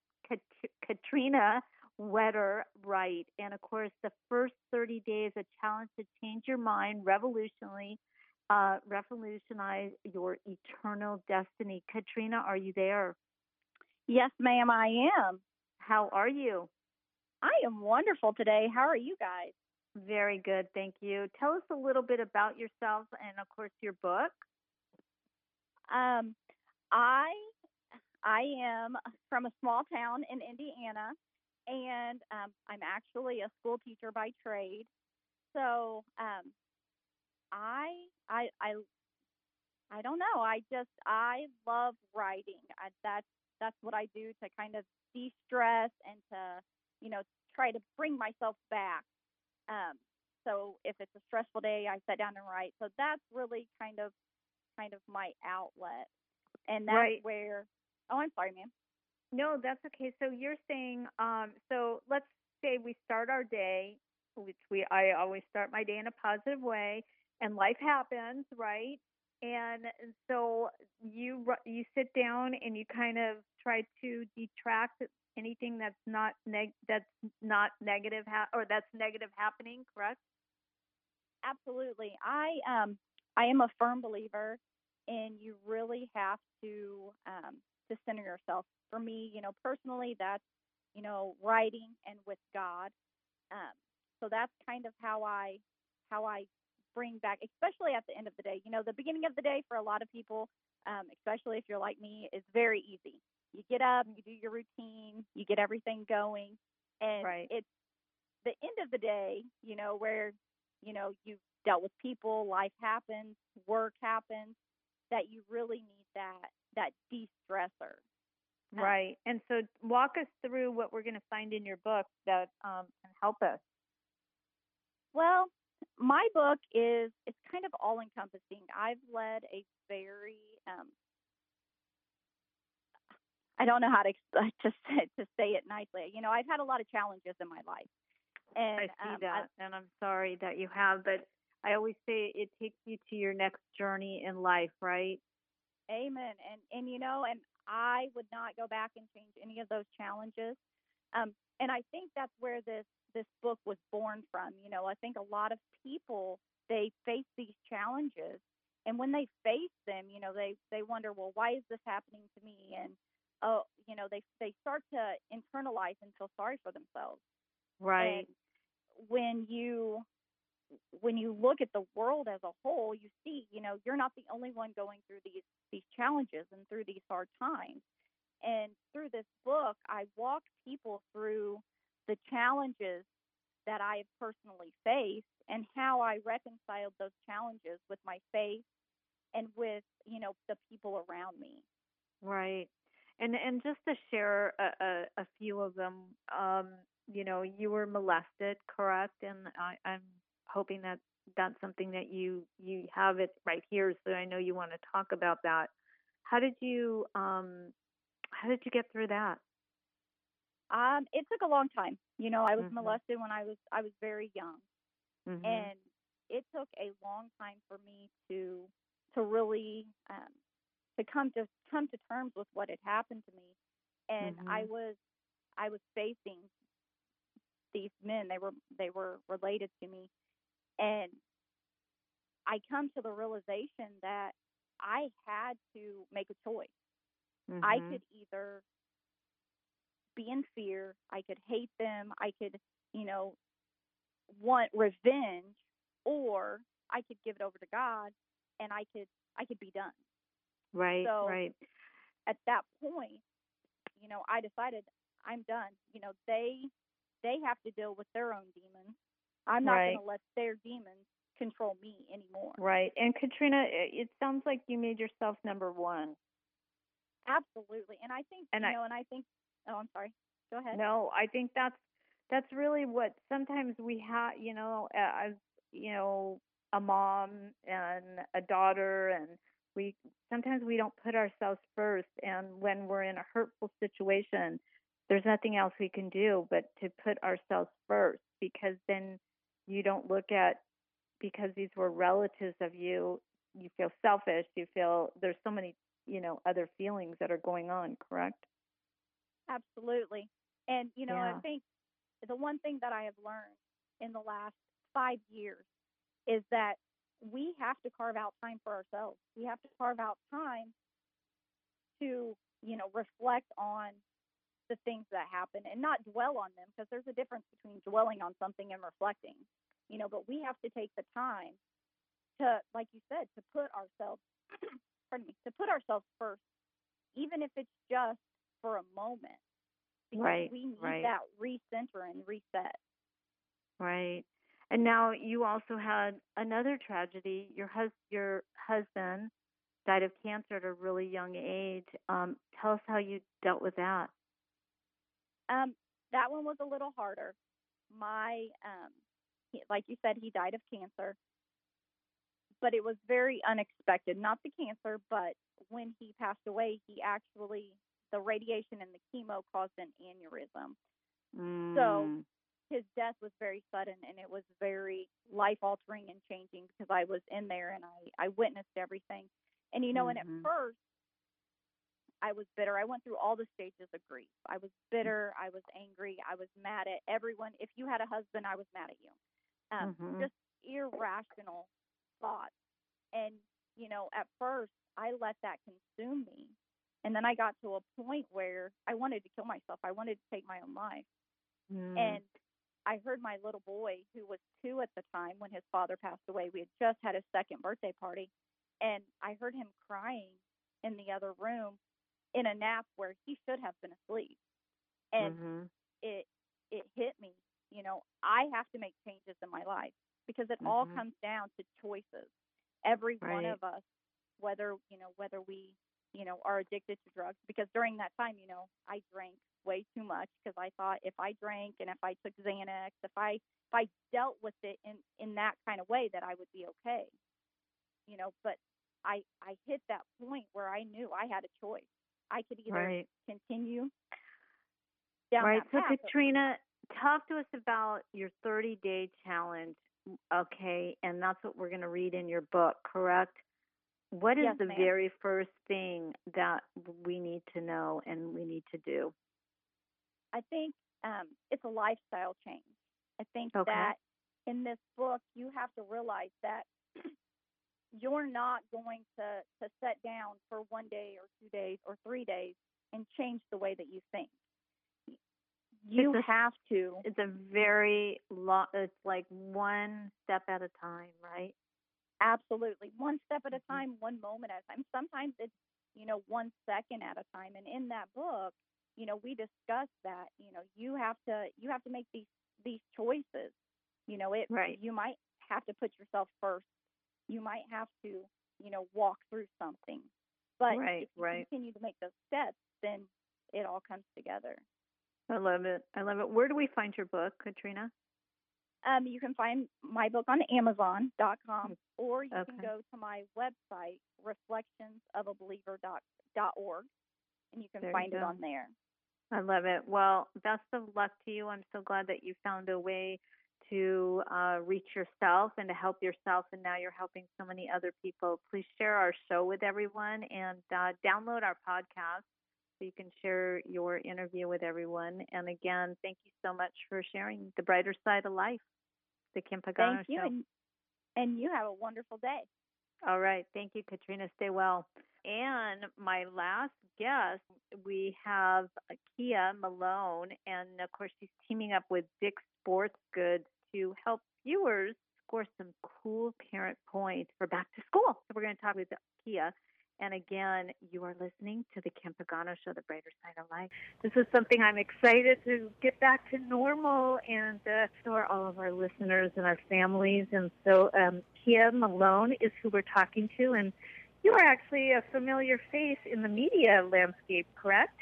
Katrina Wetter Wright. And of course, the first thirty days, a challenge to change your mind, revolutionally, uh, revolutionize your eternal destiny. Katrina, are you there? Yes, ma'am, I am. How are you? I am wonderful today. How are you guys? Very good, thank you. Tell us a little bit about yourself and, of course, your book. Um, I I am from a small town in Indiana, and um, I'm actually a school teacher by trade. So um, I I I I don't know. I just I love writing. I, that's that's what I do to kind of de-stress and to you know try to bring myself back. Um, so if it's a stressful day, I sit down and write. So that's really kind of kind of my outlet. And that's right. where, oh, I'm sorry, ma'am. No, that's okay. So you're saying, um, so let's say we start our day, which we, I always start my day in a positive way, and life happens, right? And so you you sit down and you kind of try to detract anything that's not neg that's not negative ha- or that's negative happening, correct? Absolutely. I um I am a firm believer, and you really have to um, to center yourself. For me, you know, personally, that's you know writing and with God. Um, so that's kind of how I how I bring back, especially at the end of the day. You know, the beginning of the day for a lot of people, um, especially if you're like me, is very easy. You get up, you do your routine, you get everything going, and right. it's the end of the day. You know, where you know you've dealt with people, life happens, work happens, that you really need that that de-stressor. Right. And so walk us through what we're going to find in your book that um, can help us. Well, my book is it's kind of all encompassing. I've led a very um, I don't know how to to say, to say it nicely. You know, I've had a lot of challenges in my life. And I see um, that, I, and I'm sorry that you have, but I always say it takes you to your next journey in life, right? Amen. And and you know, and I would not go back and change any of those challenges. Um, and I think that's where this this book was born from. You know, I think a lot of people, they face these challenges, and when they face them, you know, they they wonder, well, why is this happening to me? And oh, you know, they they start to internalize and feel sorry for themselves. Right. And when you when you look at the world as a whole, you see, you know, you're not the only one going through these these challenges and through these hard times. And through this book, I walk people through the challenges that I have personally faced and how I reconciled those challenges with my faith and with, you know, the people around me. Right. And and just to share a, a, a few of them, um, you know, you were molested, correct? And I, I'm hoping that that's something that you you have it right here, so I know you want to talk about that. How did you um how did you get through that? Um, it took a long time. You know, I was Mm-hmm. molested when I was I was very young, Mm-hmm. and it took a long time for me to to really um, to come to come to terms with what had happened to me. And mm-hmm. I was I was facing these men. They were they were related to me, and I come to the realization that I had to make a choice. Mhm. I could either be in fear, I could hate them, I could, you know, want revenge, or I could give it over to God and I could I could be done. Right, So right. at that point, you know, I decided I'm done. You know, they they have to deal with their own demons. I'm not Right. going to let their demons control me anymore. Right. And Katrina, it, it sounds like you made yourself number one. Absolutely. And I think, And you I know, and I think, oh, I'm sorry. Go ahead. no, I think that's that's really what sometimes we have, you know, as you know, a mom and a daughter, and we sometimes we don't put ourselves first, and when we're in a hurtful situation, there's nothing else we can do but to put ourselves first, because then you don't look at, because these were relatives of you, you feel selfish, you feel there's so many, you know, other feelings that are going on, correct? Absolutely. And, you know, I Yeah. think the one thing that I have learned in the last five years is that we have to carve out time for ourselves. We have to carve out time to, you know, reflect on the things that happen and not dwell on them, because there's a difference between dwelling on something and reflecting, you know, but we have to take the time to, like you said, to put ourselves, pardon me, to put ourselves first, even if it's just for a moment, because Right, we need right, that recenter and reset. right. And now you also had another tragedy. Your hus your husband died of cancer at a really young age. Um, tell us how you dealt with that. Um, that one was a little harder. My, um, he, like you said, he died of cancer, but it was very unexpected. Not the cancer, but when he passed away, he actually, the radiation and the chemo caused an aneurysm. So Mm, his death was very sudden, and it was very life altering and changing, because I was in there and I, I witnessed everything. And, you know, and at mhm, first I was bitter. I went through all the stages of grief. I was bitter. I was angry. I was mad at everyone. If you had a husband, I was mad at you. Um, mhm, just irrational thoughts. And, you know, at first I let that consume me. And then I got to a point where I wanted to kill myself. I wanted to take my own life. mm, And I heard my little boy, who was two at the time when his father passed away, we had just had his second birthday party, and I heard him crying in the other room in a nap where he should have been asleep. And mhm, it it hit me, you know, I have to make changes in my life, because it all mhm. comes down to choices. Every one Right, of us, whether, you know, whether we, you know, are addicted to drugs, because during that time, you know, I drank way too much, because I thought if I drank and if I took Xanax, if I if I dealt with it in in that kind of way, that I would be okay, you know, but I I hit that point where I knew I had a choice. I could either right, continue down right. that So path. Katrina, talk to us about your thirty day challenge. Okay, and that's what we're going to read in your book, correct? What is Yes, the ma'am. very first thing that we need to know and we need to do? I think um, it's a lifestyle change. I think Okay. that in this book, you have to realize that you're not going to, to sit down for one day or two days or three days and change the way that you think. You It's a, have to. it's a very long, it's like one step at a time, right? Absolutely. One step at a Mm-hmm. time, one moment at a time. Sometimes it's, you know, one second at a time. And in that book, you know, we discuss that, you know, you have to you have to make these these choices. You know, it Right. you might have to put yourself first. You might have to, you know, walk through something. But Right, if you right. continue to make those steps, then it all comes together. I love it. I love it. Where do we find your book, Katrina? Um, you can find my book on Amazon dot com, or you Okay. can go to my website, reflections of a believer dot org, and you can There you find it go. on there. I love it. Well, best of luck to you. I'm so glad that you found a way to uh, reach yourself and to help yourself, and now you're helping so many other people. Please share our show with everyone and uh, download our podcast. so you can share your interview with everyone. And again, thank you so much for sharing the brighter side of life, the Kim Pagano Thank you, Show. and, and you have a wonderful day. All right. Thank you, Katrina. Stay well. And my last guest, we have Kia Malone, and of course, she's teaming up with Dick's Sports Goods to help viewers score some cool parent points for back to school. So we're going to talk with Kia. And again, you are listening to the Kim Pagano Show, the brighter side of life. This is something I'm excited to get back to normal and uh, for all of our listeners and our families. And so um, Kia Malone is who we're talking to. And you are actually a familiar face in the media landscape, correct?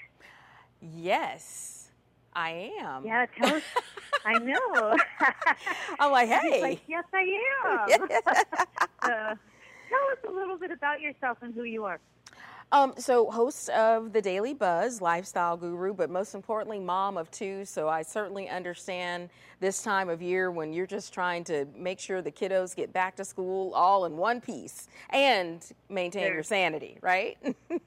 Yes, I am. Yeah, tell us. I know. I'm like, hey. He's like, yes, I am. uh, tell us a little bit about yourself and who you are. Um, so host of the Daily Buzz, lifestyle guru, but most importantly, mom of two. So I certainly understand this time of year when you're just trying to make sure the kiddos get back to school all in one piece and maintain Sure. your sanity, right?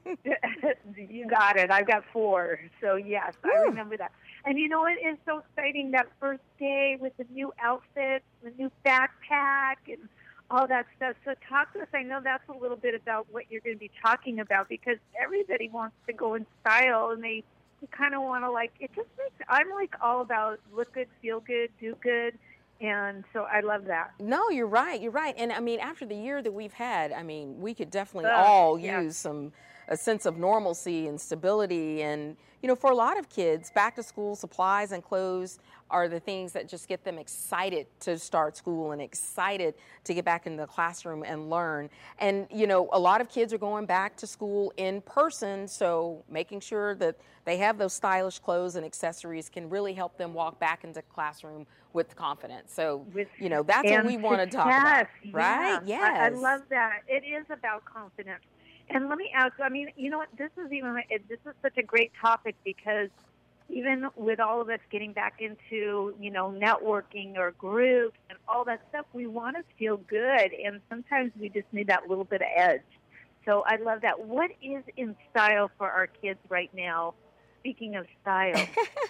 You got it. I've got four. So, yes, Woo. I remember that. And you know, it is so exciting that first day with the new outfits, the new backpack, and all that stuff. So talk to us. I know that's a little bit about what you're going to be talking about, because everybody wants to go in style, and they kind of want to, like, it just makes, I'm like all about look good, feel good, do good. And so I love that. No, you're right. You're right. And I mean, after the year that we've had, I mean, we could definitely Uh, all yeah. use some a sense of normalcy and stability. And, you know, for a lot of kids, back to school supplies and clothes are the things that just get them excited to start school and excited to get back in the classroom and learn. And, you know, a lot of kids are going back to school in person, so making sure that they have those stylish clothes and accessories can really help them walk back into classroom with confidence. So, With- you know, that's what and we want to talk about, success, right? yeah. Yes. I, I love that. It is about confidence. And let me ask, I mean, you know what, this is even, this is such a great topic, because even with all of us getting back into, you know, networking or groups and all that stuff, we want to feel good. And sometimes we just need that little bit of edge. So I love that. What is in style for our kids right now? Speaking of style.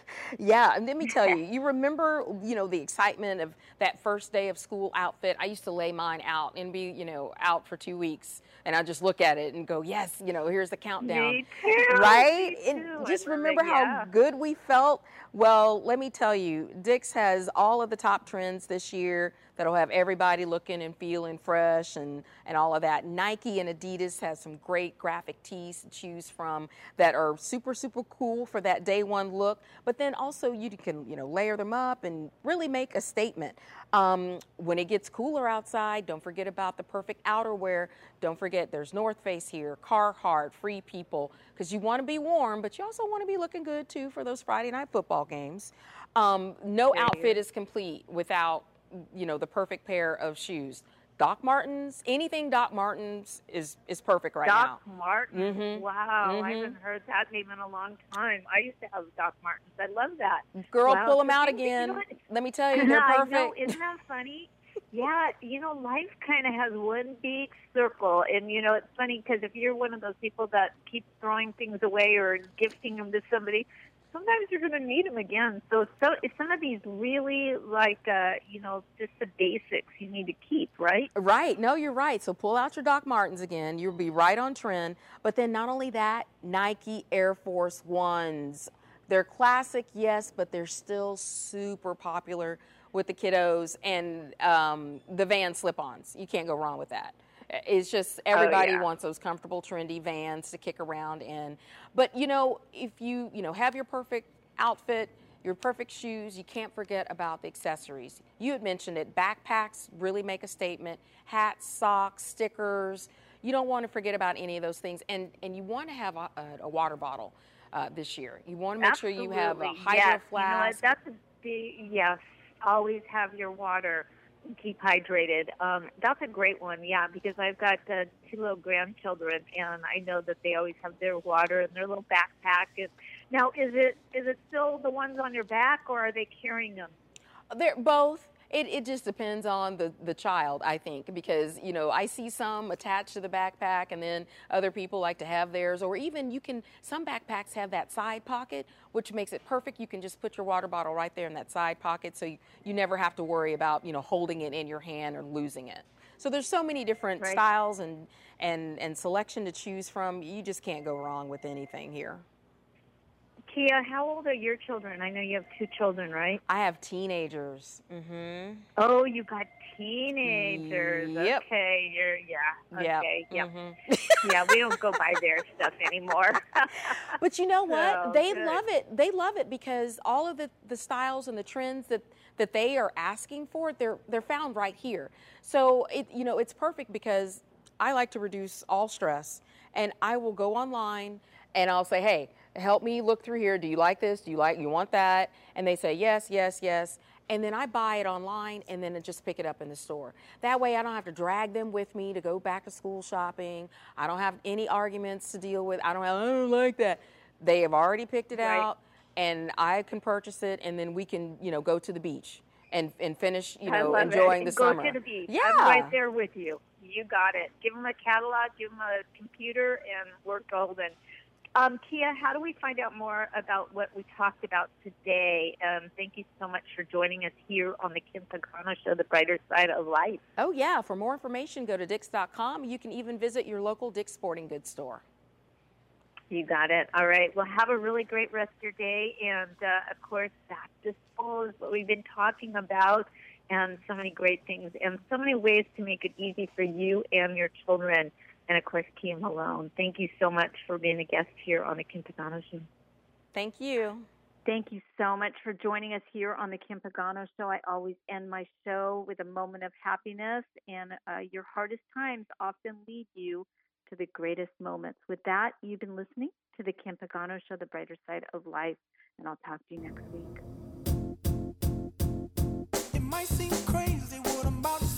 Yeah, and let me tell you, you remember, you know, the excitement of that first day of school outfit. I used to lay mine out and be, you know, out for two weeks, and I just look at it and go, yes, you know, here's the countdown. Me too. Right? Me And too. just I love remember it, how yeah. good we felt. Well, let me tell you, Dick's has all of the top trends this year that'll have everybody looking and feeling fresh and, and all of that. Nike and Adidas has some great graphic tees to choose from that are super, super cool for that day one look. But then also you can, you know, layer them up and really make a statement. Um, when it gets cooler outside, don't forget about the perfect outerwear. Don't forget there's North Face here, Carhartt, Free People, because you want to be warm, but you also want to be looking good too for those Friday night football games. Um, no There you outfit go. is complete without, you know, the perfect pair of shoes. Doc Martens, anything Doc Martens is is perfect right Doc now. Martens. Mhm. Wow, I Mhm. haven't heard that name in a long time. I used to have Doc Martens. I love that. Girl, Wow, pull them so out things that- you again. know what? Let me tell you, they're I perfect. know, isn't that funny? Yeah, you know, life kind of has one big circle, and you know, it's funny because if you're one of those people that keeps throwing things away or gifting them to somebody, sometimes you're going to need them again. So, so it's some of these really like, uh, you know, just the basics you need to keep, right? Right. No, you're right. So pull out your Doc Martens again. You'll be right on trend. But then not only that, Nike Air Force Ones. They're classic, yes, but they're still super popular with the kiddos, and um, the Van slip-ons. You can't go wrong with that. It's just everybody Oh, yeah. wants those comfortable, trendy Vans to kick around in. But, you know, if you, you know, have your perfect outfit, your perfect shoes, you can't forget about the accessories. You had mentioned it. Backpacks really make a statement. Hats, socks, stickers. You don't want to forget about any of those things. And, and you want to have a, a, a water bottle uh, this year. You want to make sure you have a Absolutely. hydro yes. flask. You know what? That's a big, yes. Always have your water. Keep hydrated. Um, that's a great one, yeah, because I've got uh, two little grandchildren, and I know that they always have their water in their little backpack. And now, is it is it still the ones on your back, or are they carrying them? They're both. It, it just depends on the, the child, I think, because, you know, I see some attached to the backpack and then other people like to have theirs, or even you can, some backpacks have that side pocket, which makes it perfect. You can just put your water bottle right there in that side pocket, so you, you never have to worry about, you know, holding it in your hand or losing it. So there's so many different Right. styles and, and, and selection to choose from. You just can't go wrong with anything here. Kia, how old are your children? I know you have two children, right? I have teenagers. Mm-hmm. Oh, you got teenagers. Yep. Okay, you're yeah. Yep. Okay, yeah. Mhm. Yeah, we don't go by their stuff anymore. But you know what? So, they good. love it. They love it because all of the, the styles and the trends that, that they are asking for, they're they're found right here. So it you know it's perfect because I like to reduce all stress, and I will go online and I'll say, hey, help me look through here. Do you like this? Do you like you want that? And they say yes, yes, yes. And then I buy it online and then just pick it up in the store. That way I don't have to drag them with me to go back to school shopping. I don't have any arguments to deal with. I don't have, I don't like that. They have already picked it Right. out and I can purchase it and then we can, you know, go to the beach and, and finish, you I know, love enjoying it. the Go summer. to the beach. Yeah. I'm right there with you. You got it. Give them a catalog, give them a computer, and we're golden. Um, Kia, how do we find out more about what we talked about today? Um, thank you so much for joining us here on the Kim Pagano Show, The Brighter Side of Life. Oh, yeah. For more information, go to Dix dot com. You can even visit your local Dick's Sporting Goods store. You got it. All right. Well, have a really great rest of your day. And, uh, of course, back to school is what we've been talking about, and so many great things and so many ways to make it easy for you and your children. And, of course, Kia Malone. Thank you so much for being a guest here on the Kim Pagano Show. Thank you. Thank you so much for joining us here on the Kim Pagano Show. I always end my show with a moment of happiness, and uh, your hardest times often lead you to the greatest moments. With that, you've been listening to the Kim Pagano Show, The Brighter Side of Life, and I'll talk to you next week. It might seem crazy what I'm about to